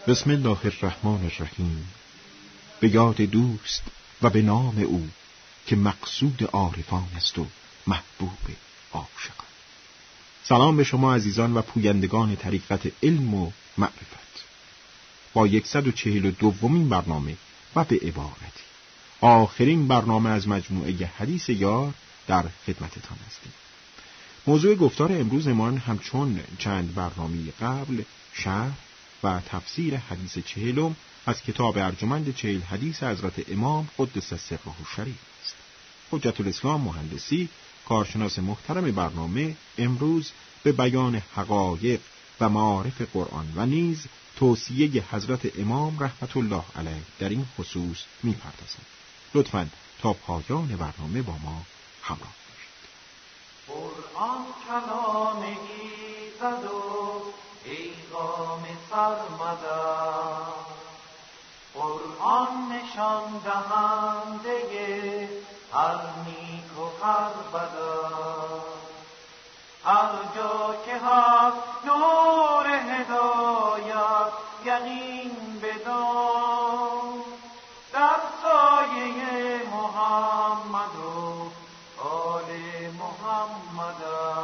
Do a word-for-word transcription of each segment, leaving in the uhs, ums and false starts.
بسم الله الرحمن الرحیم. به یاد دوست و به نام او که مقصود عارفان است و محبوب عاشقان. سلام به شما عزیزان و پویندگان طریقت علم و معرفت. با صد و چهل و دومین برنامه و به عبارتی آخرین برنامه از مجموعه حدیث یار در خدمتتان هستیم. موضوع گفتار امروزمان همچون چند برنامه قبل شرح و تفسیر حدیث چهلم از کتاب ارجمند چهل حدیث حضرت امام قدس سره الشریف است. حجت الاسلام مهندسی، کارشناس محترم برنامه، امروز به بیان حقایق و معارف قرآن و نیز توصیه حضرت امام رحمت الله علیه در این خصوص می‌پردازد. لطفاً تا پایان برنامه با ما همراه باشید. قرآن کلام ایزد و پیغام سرمدر، قرآن نشان دهنده هر نیک و هر بد، هر جا که هست نور هدایت یقین بدان، در سایه محمد و آل محمد،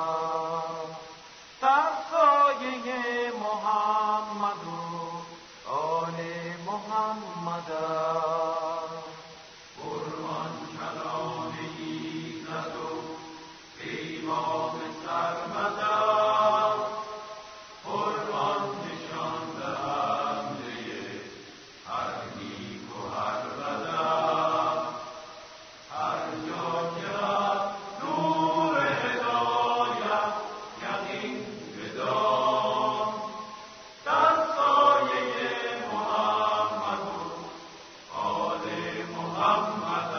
در سایه محمد و آل محمد. قرآن کلام ایزد و پیغام سرمدر، قرآن نشان دهنده هر نیک و هر بد، هر جا که هست نور هدایت یقین بدان، در سایه محمد و آل محمد،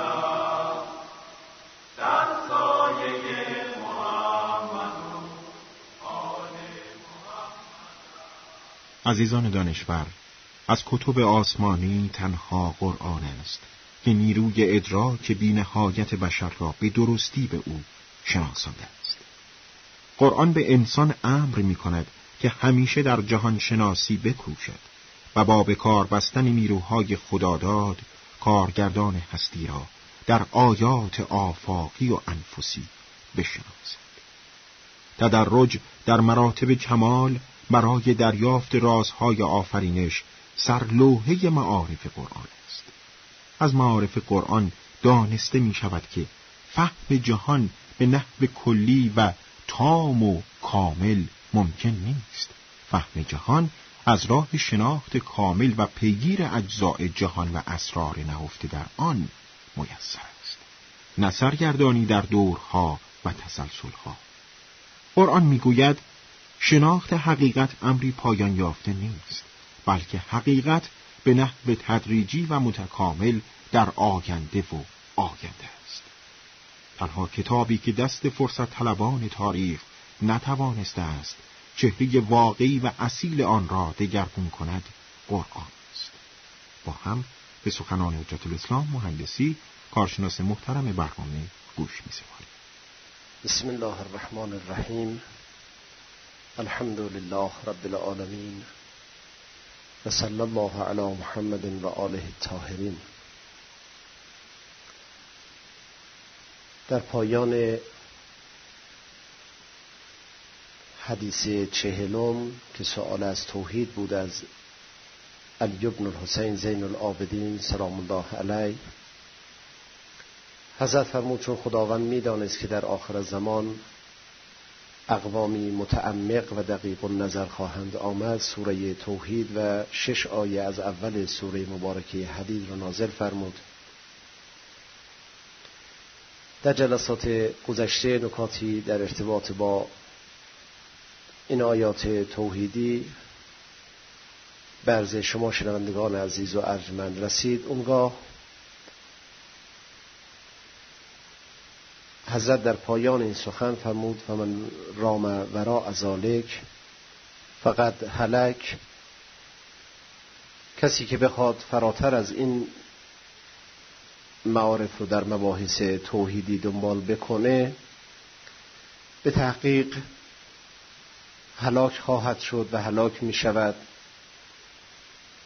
در سایه محمد و آل محمد. عزیزان دانشور، از کتب آسمانی تنها قرآن است که نیروی ادراک بی نهایت بشر را به درستی به او شناسانده است. قرآن به انسان امر می کند که همیشه در جهان شناسی بکوشد و با به کار بستن نیروهای خداداد کارگردان هستی را در آیات آفاقی و انفسی بشناسد. تدرج در مراتب کمال برای دریافت رازهای آفرینش سرلوحه معارف قرآن است. از معارف قرآن دانسته می شود که فهم جهان به نحو کلی و تام و کامل ممکن نیست. فهم جهان از راه شناخت کامل و پیگیر اجزاء جهان و اسرار نهفته در آن میسر است، نه سرگردانی در دورها و تسلسلها. قرآن میگوید شناخت حقیقت امری پایان یافته نیست، بلکه حقیقت به نحو تدریجی و متکامل در آینده و آینده است. تنها کتابی که دست فرصت طلبان تاریخ نتوانسته است چهره واقعی و اصیل آن را دگرگون کند قرآن است. با هم به سخنان حجت الاسلام مهندسی، کارشناس محترم برنامه گوش می‌سپاریم. بسم الله الرحمن الرحیم. الحمد لله رب العالمین و صلی الله علی محمد و آله الطاهرین. در پایان حدیث چهلم که سؤال از توحید بود از علی بن الحسین زین العابدین سلام الله علیه، حضرت فرمود چون خداوند می‌دانست که در آخر زمان اقوامی متعمق و دقیق النظر خواهند آمد، سوره توحید و شش آیه از اول سوره مبارکه حدید را نازل فرمود. در جلسات گذشته نکاتی در ارتباط با این آیات توحیدی برز شما شنوندگان عزیز و ارجمند رسید. اونگاه حضرت در پایان این سخن فرمود فمن رام وراء ذلک فقد هلک، کسی که بخواد فراتر از این معارف رو در مباحث توحیدی دنبال بکنه به تحقیق هلاک خواهد شد و هلاک می شود.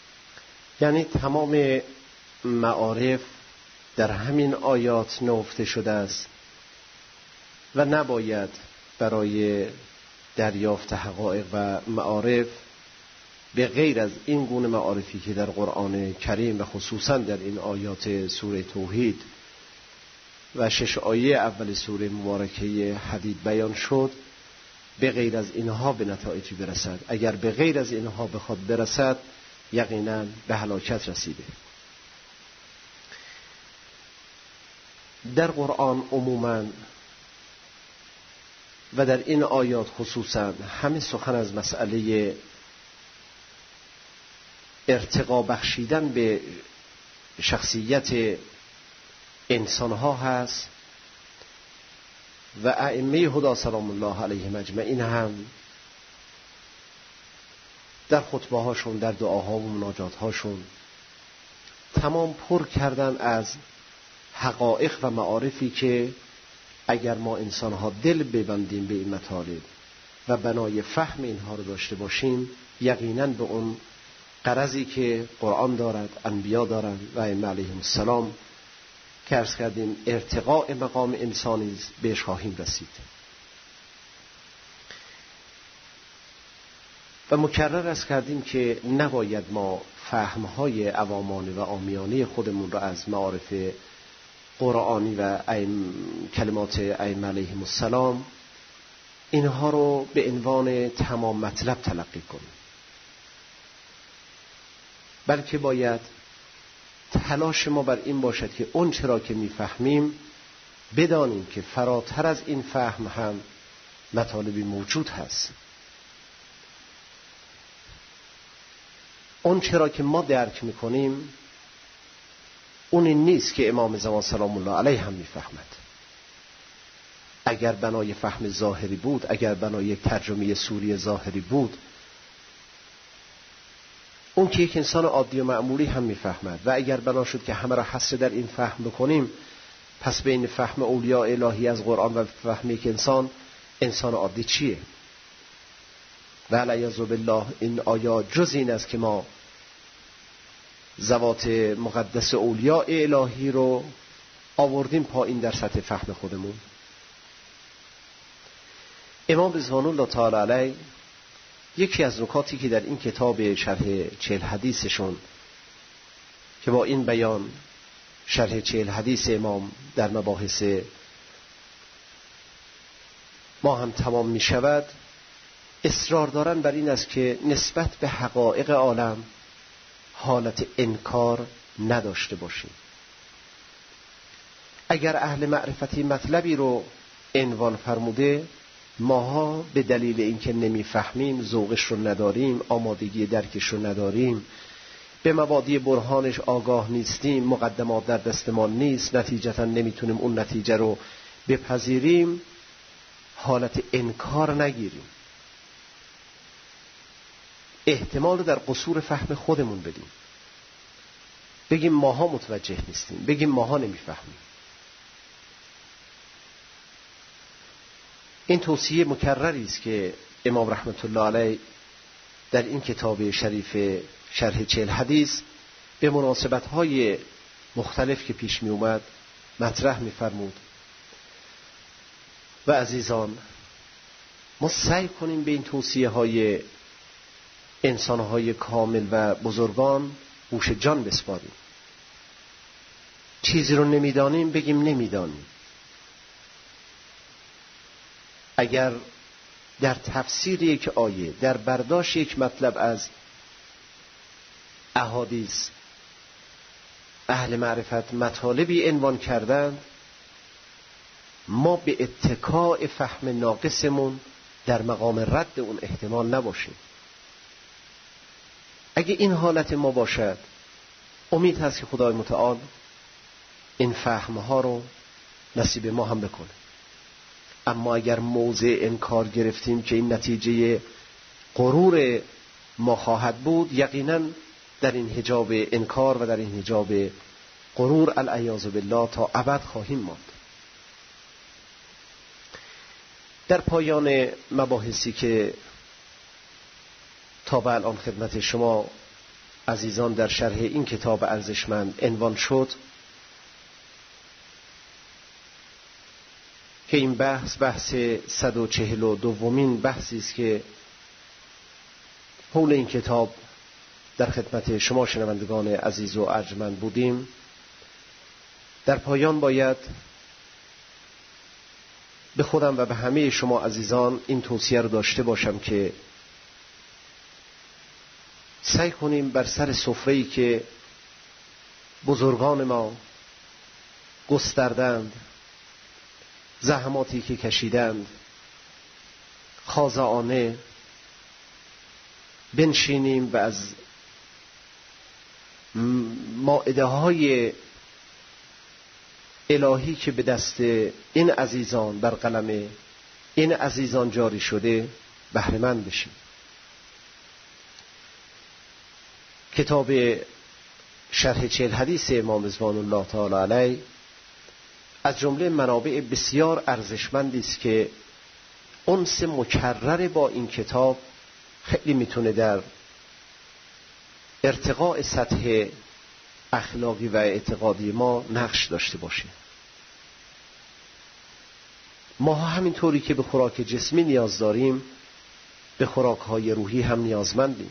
یعنی تمام معارف در همین آیات نهفته شده است و نباید برای دریافت حقایق و معارف به غیر از این گونه معارفی که در قرآن کریم و خصوصا در این آیات سوره توحید و شش آیه اول سوره مبارکه حدید بیان شد، به غیر از اینها به نتایجی برسد. اگر به غیر از اینها بخواد برسد یقینا به هلاکت رسیده. در قرآن عموماً و در این آیات خصوصاً همه سخن از مسئله ارتقا بخشیدن به شخصیت انسانها هست و ائمه هدی سلام الله علیهم اجمعین هم در خطبه هاشون، در دعاها و مناجات هاشون تمام پر کردن از حقایق و معارفی که اگر ما انسانها دل ببندیم به این مطالب و بنای فهم اینها رو داشته باشیم، یقیناً به اون غرضی که قرآن دارد، انبیا دارند و ائمه علیهم السلام که عرض کردیم ارتقاء مقام انسانی بهش خواهیم رسید. و مکرر عرض کردیم که نباید ما فهمهای عوامانه و عامیانه خودمون را از معارف قرآنی و کلمات ائمه علیهم السلام اینها رو به عنوان تمام مطلب تلقی کنیم، بلکه باید تلاش ما بر این باشد که اون چرا که میفهمیم بدانیم که فراتر از این فهم هم مطالبی موجود هست. اون چرا که ما درک میکنیم اون این نیست که امام زمان سلام الله علیه هم میفهمد. اگر بنای فهم ظاهری بود، اگر بنای یک ترجمه سوری ظاهری بود، اون که یک انسان عادی و معمولی هم میفهمد. و اگر بنا شد که همه را حصر در این فهم بکنیم، پس بین فهم اولیاء الهی از قرآن و فهم یک انسان انسان عادی چیه؟ و علیاذ بالله این آیات جز این است که ما ذوات مقدس اولیاء الهی رو آوردیم پایین در سطح فهم خودمون. امام رضوان الله تعالی علیه یکی از نکاتی که در این کتاب شرح چهل حدیثشون که با این بیان شرح چهل حدیث امام در مباحث ما هم تمام می شود، اصرار دارن بر این است که نسبت به حقایق عالم حالت انکار نداشته باشیم. اگر اهل معرفتی مطلبی رو عنوان فرموده، ماها به دلیل اینکه نمیفهمیم، ذوقش رو نداریم، آمادگی درکش رو نداریم، به مبادی برهانش آگاه نیستیم، مقدمات در دستمان نیست، نتیجتا نمیتونیم اون نتیجه رو بپذیریم، حالت انکار نگیریم. احتمال در قصور فهم خودمون بدیم، بگیم ماها متوجه نیستیم، بگیم ماها نمیفهمیم. این توصیه مکرری است که امام رحمت الله علیه در این کتاب شریف شرح چهل حدیث به مناسبت‌های مختلف که پیش می اومد مطرح می فرمود. و عزیزان، ما سعی کنیم به این توصیه های انسانهای کامل و بزرگان گوش جان بسپاریم. چیزی رو نمیدانیم بگیم نمیدانیم. اگر در تفسیر یک آیه، در برداشت یک مطلب از احادیث اهل معرفت مطالبی عنوان کردند، ما به اتکاء فهم ناقصمون در مقام رد اون احتمال نباشیم. اگه این حالت ما باشد، امید هست که خدای متعال این فهمها رو نصیب ما هم بکنه. اما اگر موضع انکار گرفتیم که این نتیجه غرور ما خواهد بود، یقینا در این حجاب انکار و در این حجاب غرور العیاذ بالله تا ابد خواهیم ماند. در عزیزان در شرح این کتاب ارزشمند عنوان شد که این بحث بحث صد و چهل و دومین بحثی است که حول این کتاب در خدمت شما شنوندگان عزیز و ارجمند بودیم. در پایان باید به خودم و به همه شما عزیزان این توصیه رو داشته باشم که سعی کنیم بر سر سفره‌ای که بزرگان ما گستردند، زحماتی که کشیدند، خاضعانه بنشینیم و از مائده های الهی که به دست این عزیزان بر قلم این عزیزان جاری شده بهره مند بشیم. کتاب شرح چهل حدیث امام رضوان الله تعالی علیه از جمله منابع بسیار ارزشمندی است که انس مکرر با این کتاب خیلی میتونه در ارتقاء سطح اخلاقی و اعتقادی ما نقش داشته باشه. ما همینطوری که به خوراک جسمی نیاز داریم به خوراک‌های روحی هم نیازمندیم.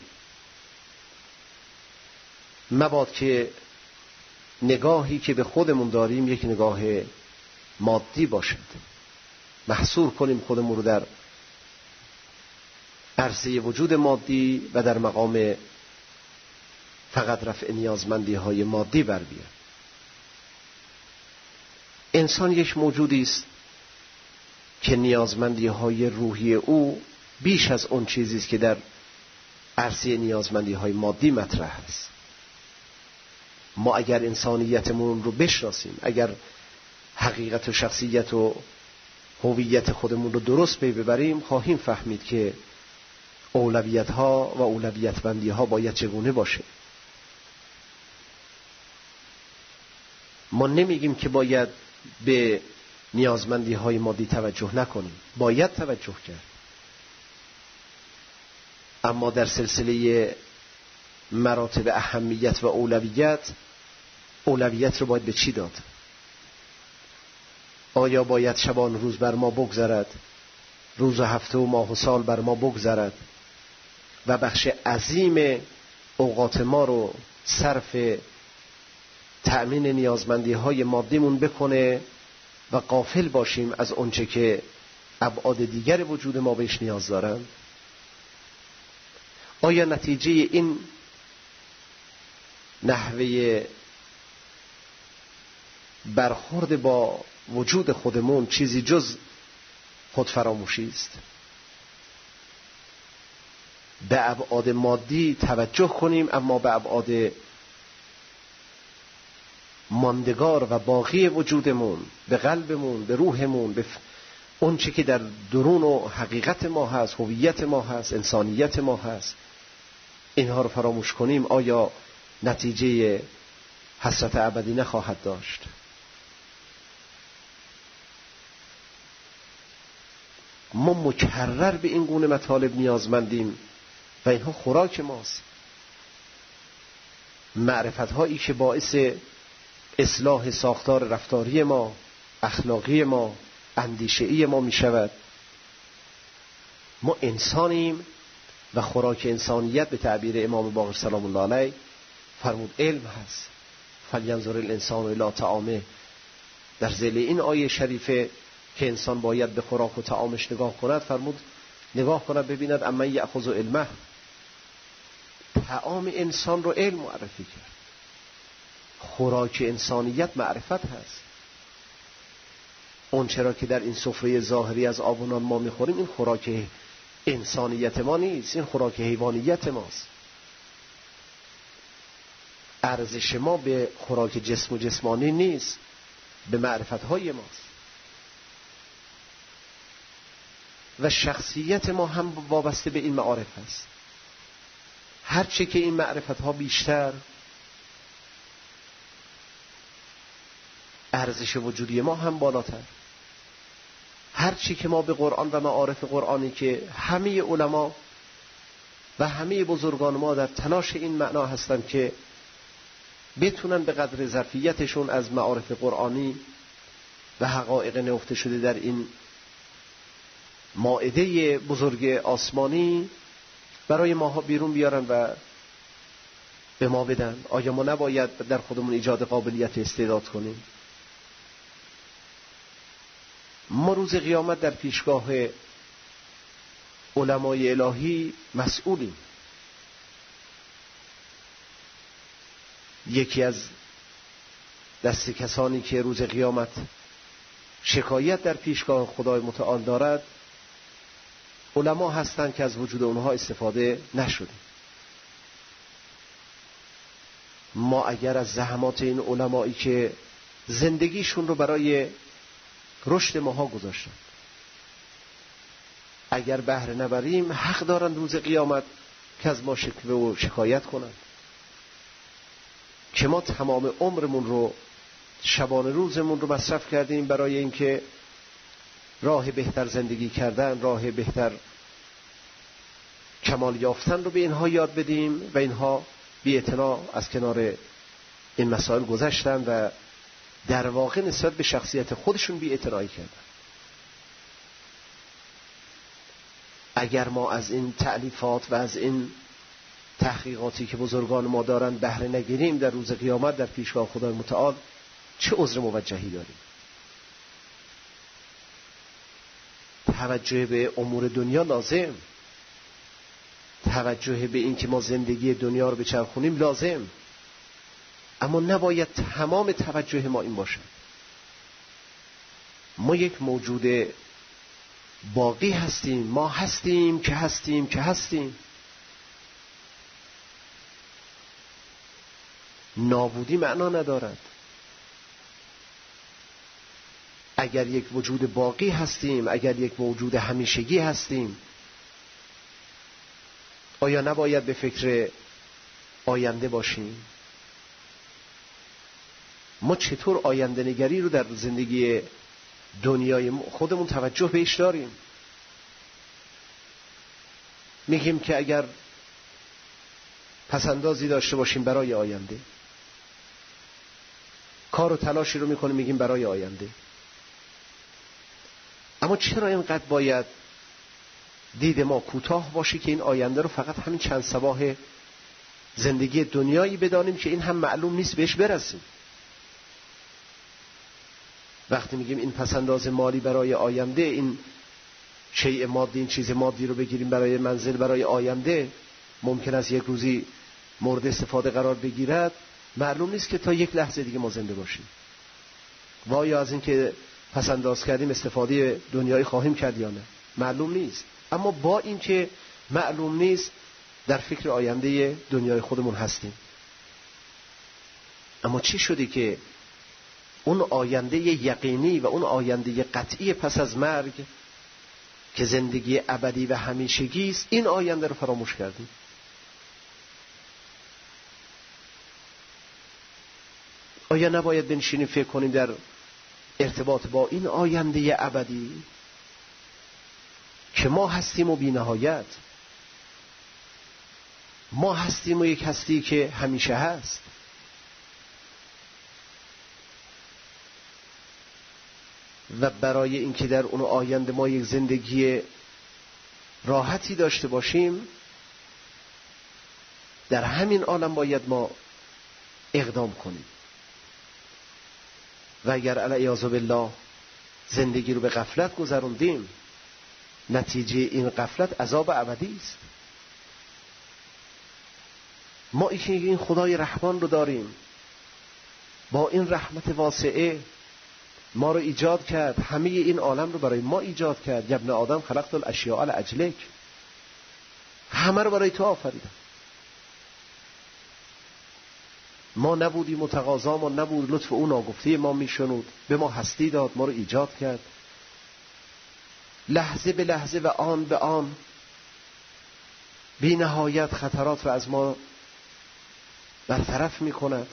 مباد که نگاهی که به خودمون داریم یک نگاه مادی باشد، محصور کنیم خودمون رو در عرصه وجود مادی و در مقام فقط رفع نیازمندی های مادی بر بیاد. انسان یک موجودی است که نیازمندی های روحی او بیش از اون چیزی است که در عرصه نیازمندی های مادی مطرح است. ما اگر انسانیتمون رو بشناسیم، اگر حقیقت و شخصیت و هویت خودمون رو درست پی ببریم، خواهیم فهمید که اولویت ها و اولویت بندی ها باید چگونه باشه. ما نمیگیم که باید به نیازمندی های مادی توجه نکنیم، باید توجه کرد، اما در سلسله مراتب اهمیت و اولویت، اولویت رو باید به چی داد؟ آیا باید شبان روز بر ما بگذرد، روز و هفته و ماه و سال بر ما بگذرد و بخش عظیم اوقات ما رو صرف تأمین نیازمندی های مادیمون بکنه و غافل باشیم از اونچه که ابعاد دیگر وجود ما بهش نیاز دارن؟ آیا نتیجه این نحوه برخورد با وجود خودمون چیزی جز خودفراموشی است؟ به ابعاد مادی توجه کنیم اما به ابعاد ماندگار و باقی وجودمون، به قلبمون، به روحمون، به اون چی که در درون و حقیقت ما هست، هویت ما هست، انسانیت ما هست، اینها رو فراموش کنیم، آیا نتیجه حسرت ابدی نخواهد داشت؟ ما مکرر به این گونه مطالب نیازمندیم و اینها خوراک ماست. معرفت هایی که باعث اصلاح ساختار رفتاری ما، اخلاقی ما، اندیشه‌ای ما می شود. ما انسانیم و خوراک انسانیت به تعبیر امام باقر سلام الله علیه فرمود علم هست. فلینظر الانسان الی طعامه. در ذیل این آیه شریفه که انسان باید به خوراک و طعامش نگاه کند فرمود نگاه کند ببیند اما یأخذ علمه. طعام انسان رو علم معرفی کرد. خوراک انسانیت معرفت هست. اون چرا که در این سفره ظاهری از آب و نان ما میخوریم این خوراک انسانیت ما نیست، این خوراک حیوانیت ماست. ارزش ما به خوراک جسم و جسمانی نیست، به معرفت های ماست. و شخصیت ما هم وابسته به این معارف هست. هرچه که این معرفت ها بیشتر، ارزش وجودی ما هم بالاتر. هرچی که ما به قرآن و معارف قرآنی که همه علما و همه بزرگان ما در تلاش این معنا هستند که بتونن به قدر ظرفیتشون از معارف قرآنی و حقایق نهفته شده در این مائده بزرگ آسمانی برای ماها بیرون بیارن و به ما بدن. آیا ما نباید در خودمون ایجاد قابلیت استعداد کنیم؟ ما روز قیامت در پیشگاه علمای الهی مسئولیم. یکی از دست کسانی که روز قیامت شکایت در پیشگاه خدای متعال دارد علما هستند که از وجود اونها استفاده نشده. ما اگر از زحمات این علمایی که زندگیشون رو برای رشد ماها گذاشتن اگر بهره نبریم، حق دارن روز قیامت که از ما شکوه و شکایت کنند که ما تمام عمرمون رو، شبانه روزمون رو مصرف کردیم برای اینکه راه بهتر زندگی کردن، راه بهتر کمال یافتن رو به اینها یاد بدیم و اینها بی اعتنا از کنار این مسائل گذشتن و در واقع نسبت به شخصیت خودشون بی اعتنایی کردن. اگر ما از این تألیفات و از این تحقیقاتی که بزرگان ما دارن بهره نگیریم در روز قیامت در پیشگاه خدای متعال، چه عذر موجهی داریم؟ توجه به امور دنیا لازم، توجه به این که ما زندگی دنیا رو بچرخونیم لازم، اما نباید تمام توجه ما این باشه. ما یک موجود باقی هستیم، ما هستیم که هستیم که هستیم. نابودی معنا ندارد. اگر یک وجود باقی هستیم، اگر یک وجود همیشگی هستیم، آیا نباید به فکر آینده باشیم؟ ما چطور آینده نگری رو در زندگی دنیای خودمون توجه بهش داریم؟ میگیم که اگر پسندازی داشته باشیم برای آینده، کار و تلاشی رو میکنیم میگیم برای آینده، اما چرا اینقدر باید دید ما کوتاه باشه که این آینده رو فقط همین چند صباح زندگی دنیایی بدانیم که این هم معلوم نیست بهش برسیم؟ وقتی میگیم این پسنداز مالی برای آینده، این شیء مادی، این چیز مادی رو بگیریم برای منزل، برای آینده، ممکن است یک روزی مورد استفاده قرار بگیرد، معلوم نیست که تا یک لحظه دیگه ما زنده باشیم. و آیا از این که پسنداز کردیم استفاده دنیایی خواهیم کرد یا نه؟ معلوم نیست. اما با این که معلوم نیست در فکر آینده دنیای خودمون هستیم. اما چی شدی که اون آینده یقینی و اون آینده قطعی پس از مرگ که زندگی ابدی و همیشگی است، این آینده رو فراموش کردیم؟ آیا نباید بنشینیم فکر کنیم در ارتباط با این آینده ابدی که ما هستیم و بی نهایت، ما هستیم و یک هستی که همیشه هست. و برای اینکه در اون آینده ما یک زندگی راحتی داشته باشیم، در همین عالم باید ما اقدام کنیم. و اگر علیاذ بالله زندگی رو به غفلت گذروندیم، نتیجه این غفلت عذاب ابدی است. ما این خدای رحمان رو داریم، با این رحمت واسعه ما رو ایجاد کرد، همه این عالم رو برای ما ایجاد کرد. ابن آدم خلقت الاشیاء لاجلک، همه رو برای تو آفریدم. ما نبودیم متقاضا، ما نبود لطف اون ناگفته ما میشنود، به ما هستی داد، ما رو ایجاد کرد. لحظه به لحظه و آن به آن بی نهایت خطرات رو از ما برطرف میکند.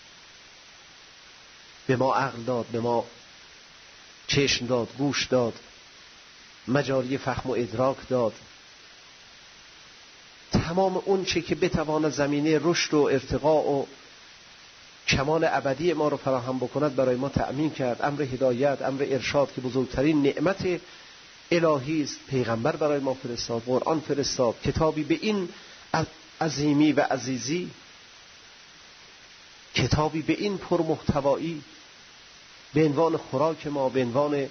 به ما عقل داد، به ما چشم داد، گوش داد، مجاری فهم و ادراک داد. تمام اون چه که بتواند زمینه رشد و ارتقاء و کمال ابدی ما رو فراهم بکند برای ما تأمین کرد. امر هدایت، امر ارشاد که بزرگترین نعمت الهی است، پیغمبر برای ما فرستاد، قرآن فرستاد، کتابی به این عظیمی و عزیزی، کتابی به این پرمحتوایی، به عنوان خوراک ما، به عنوان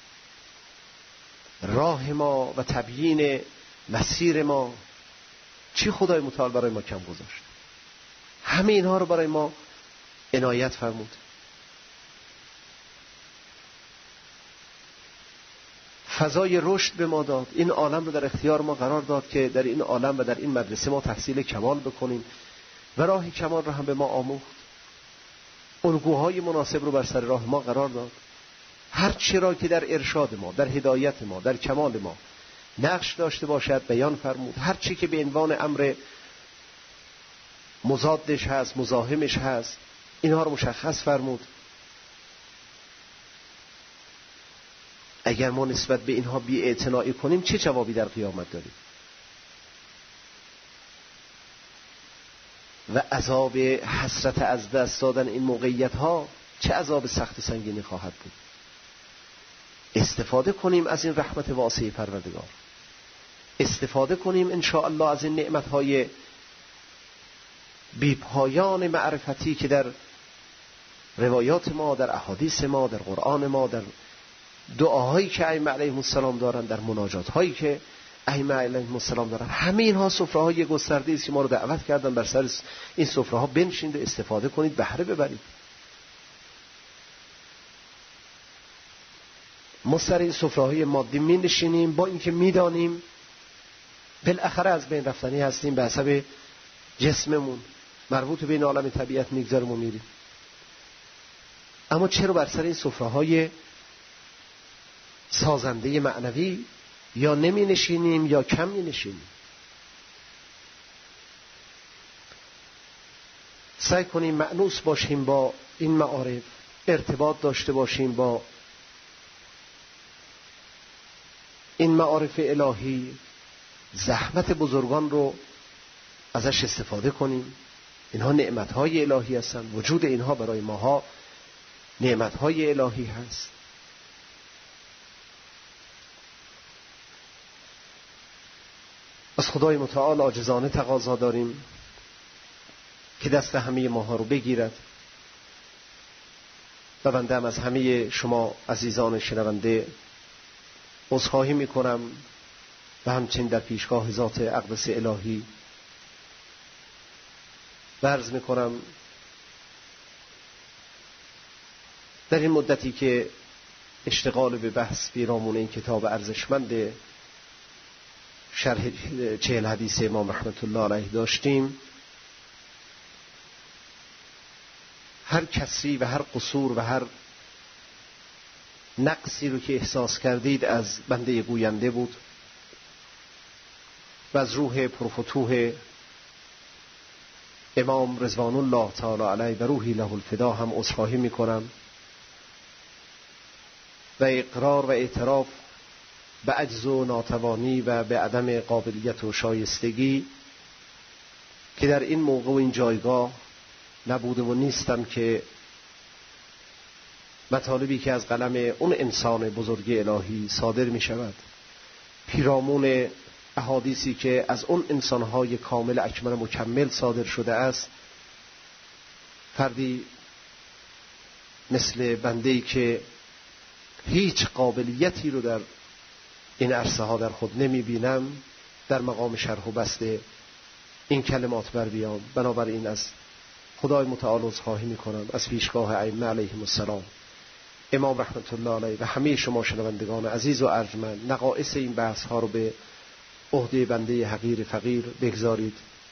راه ما و تبیین مسیر ما. چی خدای متعال برای ما کم گذاشت؟ همه اینها رو برای ما عنایت فرمود. فضای رشد به ما داد، این عالم رو در اختیار ما قرار داد که در این عالم و در این مدرسه ما تحصیل کمال بکنیم و راه کمال رو هم به ما آموخت. الگوهای مناسب رو بر سر راه ما قرار داد. هر چی را که در ارشاد ما، در هدایت ما، در کمال ما نقش داشته باشد بیان فرمود. هر چی که به عنوان امر مضادش هست، مزاحمش هست، اینها رو مشخص فرمود. اگر ما نسبت به اینها بی‌اعتنایی کنیم چه جوابی در قیامت داریم؟ و عذاب حسرت از دست دادن این موقعیت ها چه عذاب سخت و سنگینی خواهد بود. استفاده کنیم از این رحمت واسع پروردگار، استفاده کنیم ان شاء الله از این نعمت های بی پایان معرفتی که در روایات ما، در احادیث ما، در قرآن ما، در دعاهایی که ائمه علیهم السلام دارن، در مناجات هایی که ائمه علیهم السلام دارن، همه اینها سفره های گسترده است که ما رو دعوت کردن بر سر این سفره ها بنشینید و استفاده کنید، بهره ببرید. ما سر این سفره های مادی می نشینیم با اینکه می دانیم بالاخره از بین رفتنی هستیم، به حسب جسممون مربوط به این عالم طبیعت میگذاریم و میریم. اما چرا بر سر این سفره های سازنده معنوی یا نمی نشینیم یا کم می نشینیم؟ سعی کنیم مأنوس باشیم با این معارف، ارتباط داشته باشیم با این معارف الهی، زحمت بزرگان رو ازش استفاده کنیم. اینها نعمتهای الهی هستند، وجود اینها برای ماها نعمتهای الهی هست. از خدای متعال عاجزانه تقاضا داریم که دست همه ماها رو بگیرد و بنده هم از همه شما عزیزان شنونده عذرخواهی میکنم و همچنین در پیشگاه ذات اقدس الهی عرض میکنم در این مدتی که اشتغال به بحث پیرامون این کتاب ارزشمند شرح چهل حدیث امام رحمت الله علیه داشتیم، هر کسری و هر قصور و هر نقصی رو که احساس کردید از بنده گوینده بود و از روح پرفتوح امام رضوان الله تعالی علیه و روحی له الفدا هم عذرخواهی میکنم و اقرار و اعتراف به عجز و ناتوانی و به عدم قابلیت و شایستگی که در این موقع و این جایگاه نبوده و نیستم که مطالبی که از قلم اون انسان بزرگ الهی صادر می شود پیرامون احادیثی که از اون انسانهای کامل اکمل مکمل صادر شده است، فردی مثل بنده‌ای که هیچ قابلیتی رو در این عرصه ها در خود نمی بینم در مقام شرح و بسط این کلمات بر بیام. بنابراین از خدای متعال عذرخواهی می کنم از پیشگاه ائمه علیهم السلام، امام رحمت الله علیه و همه شما شنوندگان عزیز و ارجمند. نقائص این بحث ها رو به عهده بنده حقیر فقیر بگذارید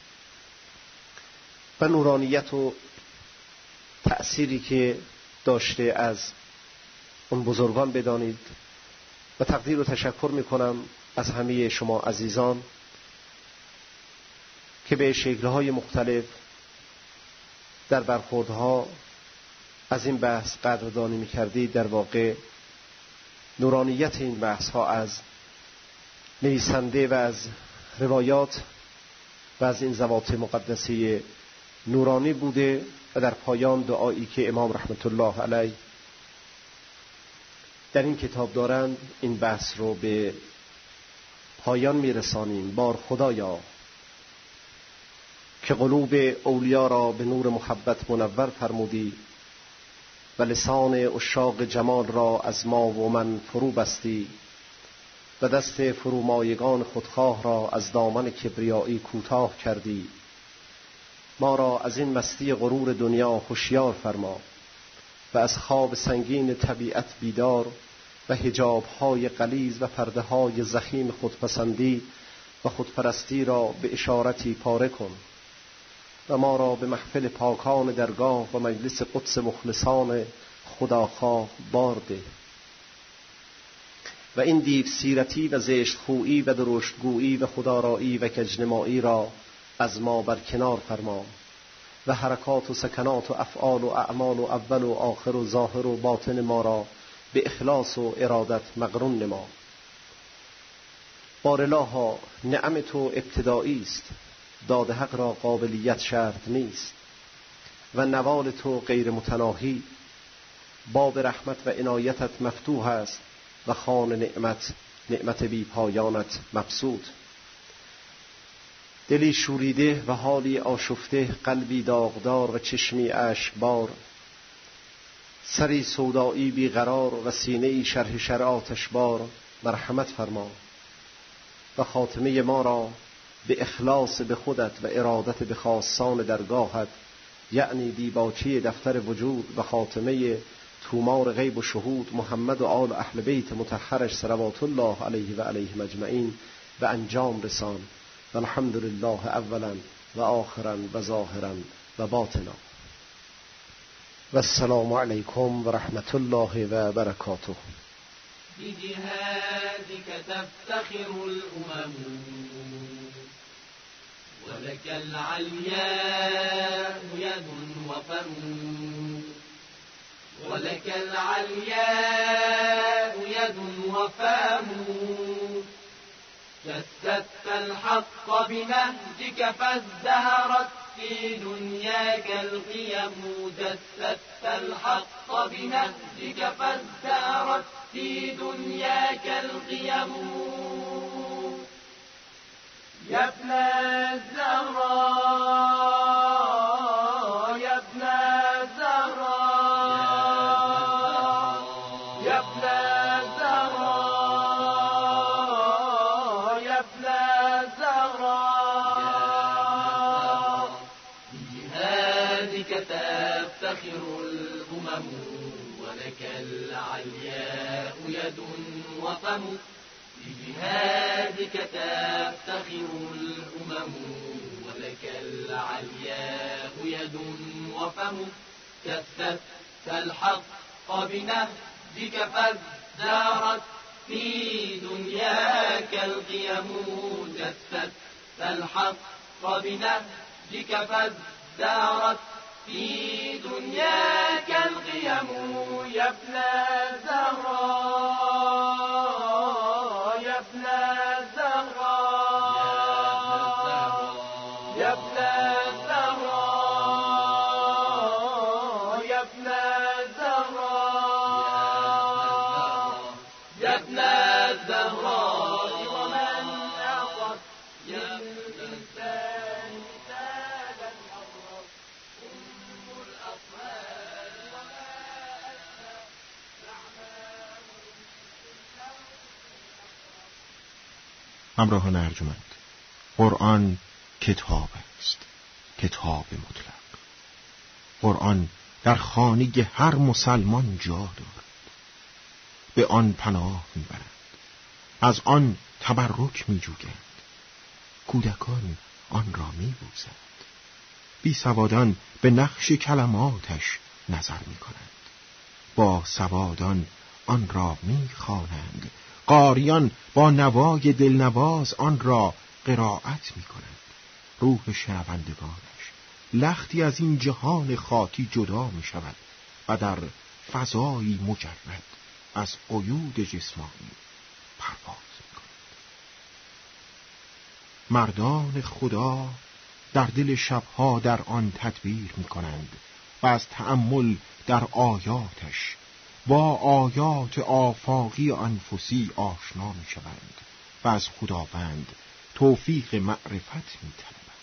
و نورانیت و تأثیری که داشته از اون بزرگان بدانید. و تقدیر و تشکر میکنم از همه شما عزیزان که به شکل‌های مختلف در برخوردها از این بحث قدردانی میکردید. در واقع نورانیت این بحث ها از نویسنده و از روایات و از این ذوات مقدسه نورانی بوده و در پایان دعایی که امام رحمت الله علیه در این کتاب دارند این بحث رو به پایان میرسانیم. بار خدایا که قلوب اولیا را به نور محبت منور فرمودی و لسان عشاق جمال را از ما و من فرو بستی و دست فرومایگان خودخواه را از دامن کبریایی کوتاه کردی. ما را از این مستی غرور دنیا هوشیار فرما و از خواب سنگین طبیعت بیدار و حجاب‌های غلیظ و پرده‌های ضخیم خودپسندی و خودپرستی را به اشارتی پاره کن و ما را به محفل پاکان درگاه و مجلس قدس مخلصان خداخواه بار ده و این دیو سیرتی و زشت خویی و درشتگویی و خدارایی و کجنمایی را از ما برکنار فرما و حرکات و سکنات و افعال و اعمال و اول و آخر و ظاهر و باطن ما را به اخلاص و ارادت مقرون نما. بارالها نعم تو ابتدایی است، داد حق را قابلیت شرط نیست و نوال تو غیر متناهی. باب رحمت و عنایتت مفتوح است و خوان نعمت نعمت بی پایانت مبسوط. دلی شوریده و حالی آشفته، قلبی داغدار و چشمی اشکبار، سری سودایی بیقرار و سینه‌ای شرح شر آتشبار، مرحمت فرما و خاتمه ما را به اخلاص به خودت و ارادت به خاصان درگاهت، یعنی دیباچه دفتر وجود و خاتمه تومار غیب و شهود محمد و آل اهل بیت مطهرش صلوات الله علیه و علیهم اجمعین به انجام رسان و الحمد لله اولا و آخرا و ظاهرا و باطنا. و السلام علیکم و رحمت الله و برکاته. بجهادك تفتخر الأمم ولك العلياء يد وفم ولك العلياء يد وفم جسدت الحق بنهجك فازدهرت في دنياك القيم جسدت الحق بنهجك فازدهرت في دنياك القيم يا ابن الزهراء يا ابن الزهراء يا ابن الزهراء يا ابن الزهراء بجهادك تفتخر الأمم ولك العلياء يد وفم بجهادك تفتخر الأمم ولك العلياء يد وفم كثت الحق بنهجك فازدهرت في دنياك القيم جثت الحق بنهجك فازدهرت في دنياك القيم يا ابن الزهراء يا ابن الزهراء يا ابن الزهراء يا ابن الزهراء يا ابن الزهراء ومن أعطت للإنسان مثالا أضرب أم الأطفال وما أسمى همراهان ارجمند، قرآن کتاب است، کتاب مطلق. قرآن در خانه هر مسلمان جا دارد، به آن پناه میبرند، از آن تبرک میجویند، کودکان آن را میبوسند، بی سوادان به نقش کلماتش نظر میکنند، با سوادان آن را میخوانند، قاریان با نوای دلنواز آن را قرائت میکنند. روح شنوندگانش لختی از این جهان خاکی جدا می شود و در فضایی مجرد از قیود جسمانی پرواز می کند. مردان خدا در دل شبها در آن تدبیر می کنند و از تأمل در آیاتش با آیات آفاقی انفسی آشنا می شوند و از خداوند توفیق معرفت می طلبند.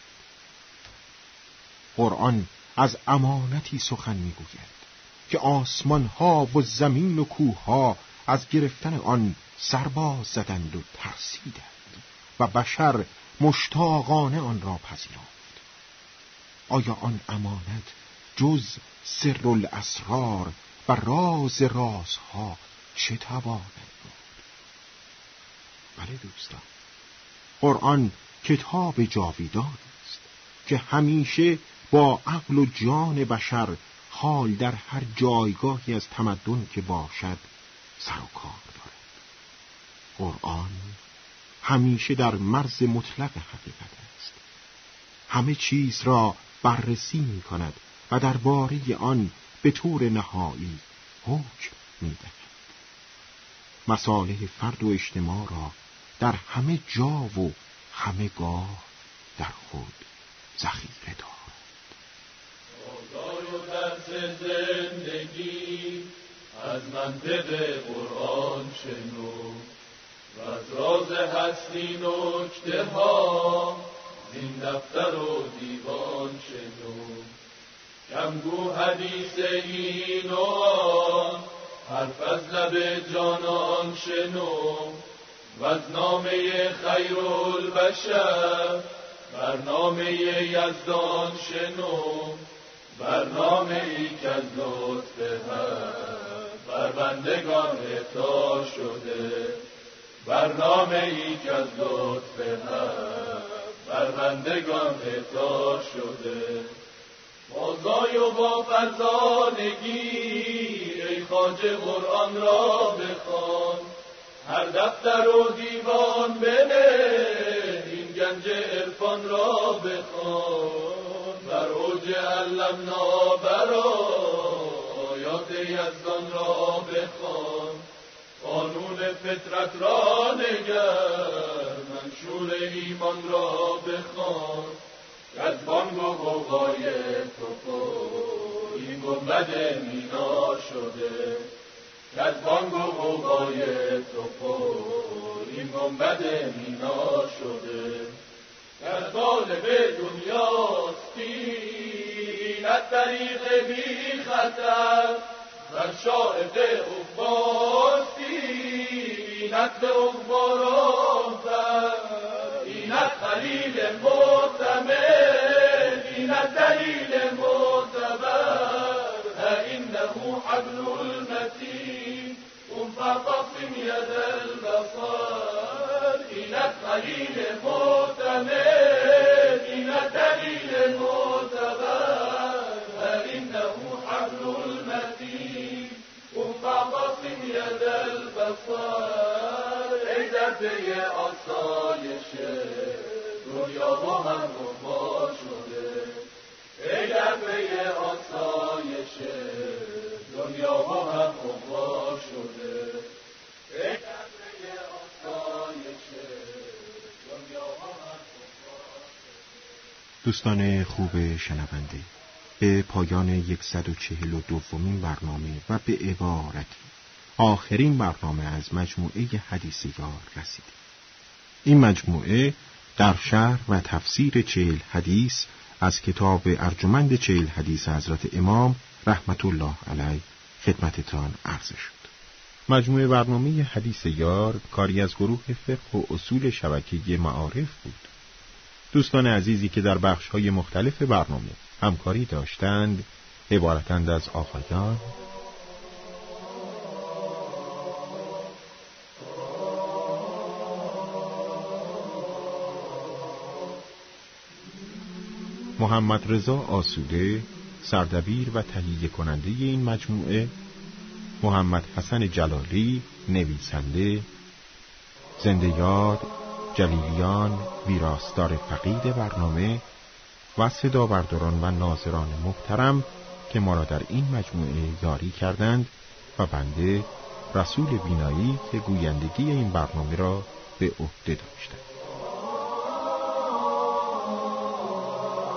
قرآن از امانتی سخن می گوید که آسمان ها و زمین و کوه ها از گرفتن آن سرباز زدند و ترسیدند و بشر مشتاقانه آن را پذیرفت. آیا آن امانت جز سر الاسرار و راز رازها چه تواند بود؟ بله دوستان، قرآن کتاب جاویدان است که همیشه با عقل و جان بشر حال در هر جایگاهی از تمدن که باشد سر و کار دارد. قرآن همیشه در مرز مطلق حقیقت است. همه چیز را بررسی می کند و درباره آن به طور نهایی حکم می دهد. مصالح فرد و اجتماع را در همه جا و همه گاه در خود ذخیره دارد. آزار و درس زندگی از منطق قرآن شنو و از راز هستی نکته ها زین دفتر و دیوان شنو. کمگو حدیث این و آن، حرف از لب جانان شنو و از نامه خیر البشر برنامه یزدان شنو. برنامه ای که از لطف حق بر بندگان اهدا شده. برنامه ای که از لطف حق بر بندگان اهدا شده. با زای و با فرزانگی ای خواجه قرآن را بخوان. هر دفتر و دیوان بنه این گنج عرفان را بخوان. بر اوج علمنا برآ آیات یزدان را بخوان. قانون فطرت را نگر منشور ایمان را بخوان. از بانگ و غوغای توپو این گنبد مینا شده. از بانگ و غوغای توپو این گنبد مینا شده. در طالب دنیاستی از طریق بی خطر در شاهد اخباستی اینت به اخبارانتر. اینت خلیل معتمد اینت دلیل معتبر. اینه حبل المتین انفقصم ید البصر. اینت خلیل معتمد اینت دلیل معتبر. اینه حبل المتین انفقصم ید البصر. ای در پی آسایش دنیا با من رفا شده. ای در پی آسایش دنیا با من رفا شده. ای در پی آسایش دنیا با من رفا شده. دوستان خوب شنونده، به پایان صد و چهل و دومین برنامه و به عبارتی آخرین برنامه از مجموعه حدیث یار رسیدیم. این مجموعه در شرح و تفسیر چهل حدیث از کتاب ارجمند چهل حدیث حضرت امام رحمت الله علیه خدمتتان عرضه شد. مجموعه برنامه حدیث یار کاری از گروه فقه و اصول شبکه معارف بود. دوستان عزیزی که در بخش‌های مختلف برنامه همکاری داشتند عبارتند از آقایان محمد رضا آسوده، سردبیر و تهیه کننده این مجموعه، محمد حسن جلالی، نویسنده، زنده یاد جلیلیان، ویراستار فقید برنامه و صدابرداران و ناظران محترم که ما را در این مجموعه یاری کردند و بنده رسول بینایی که گویندگی این برنامه را به عهده داشتم.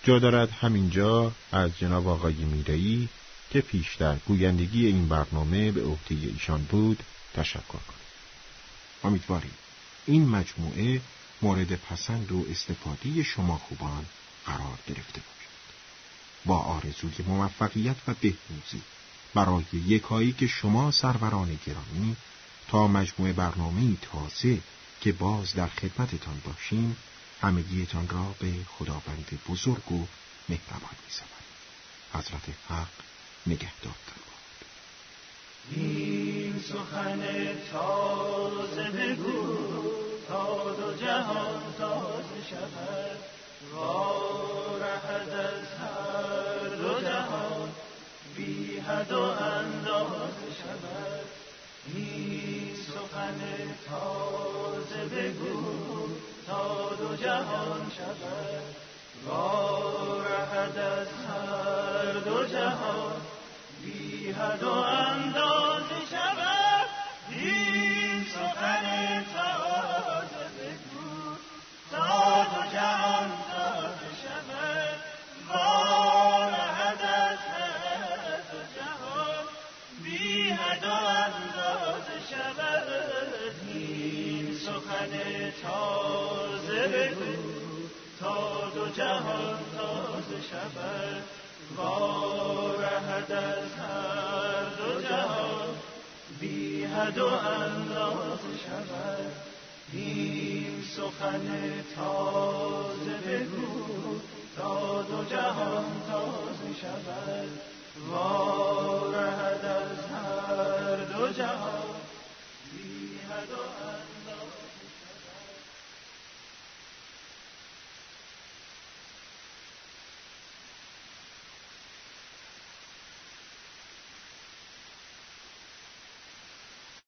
جا دارد همینجا از جناب آقای میرئی که پیشتر گویندگی این برنامه به عهده ایشان بود تشکر کنم. امیدواریم این مجموعه مورد پسند و استفاده شما خوبان قرار گرفته باشد. با آرزوی موفقیت و بهروزی برای یکایی که شما سروران گرامی تا مجموعه برنامه تازه که باز در خدمتتان باشیم، همگیتان را به خداوند بزرگ و مهربان می‌سپاریم. حضرت حق نگهدارتان باد. این سخن تازه بگو تا دو جهان تازه شود، وارهد از هر دو جهان بی حد و اندازه شود. این سخن تازه بگو تا دو جهان شود، وارهد از هر دو جهان بی حد و اندازه شود. این سخن تازه بگو تا دو جهان تازه شود، وارهد از هر دو جهان بی حد و اندازه شود. این سخن تازه بگو تا دو جهان تازه شود، وارهد از هر دو جهان بی حد و اندازه شود. این سخن تازه بگو تا دو جهان تازه شود، وارهد از هر دو جهان بی حد و اندازه